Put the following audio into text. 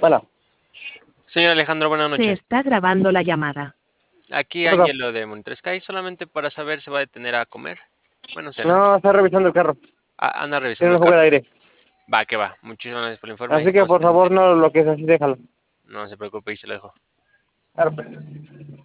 Bueno, Señor Alejandro, buenas Se noches. está grabando la llamada. Aquí ¿qué pasó? Angelo de Monitor Sky, solamente para saber se va a detener a comer. Bueno, cenar. No, está revisando el carro. Anda revisando Tiene el un fuga de carro. aire. Va, que va. Muchísimas gracias por el informe. Así que Estamos por favor pendientes. no lo bloquees así, déjalo. No se preocupe y se lo dejo. Claro, pues.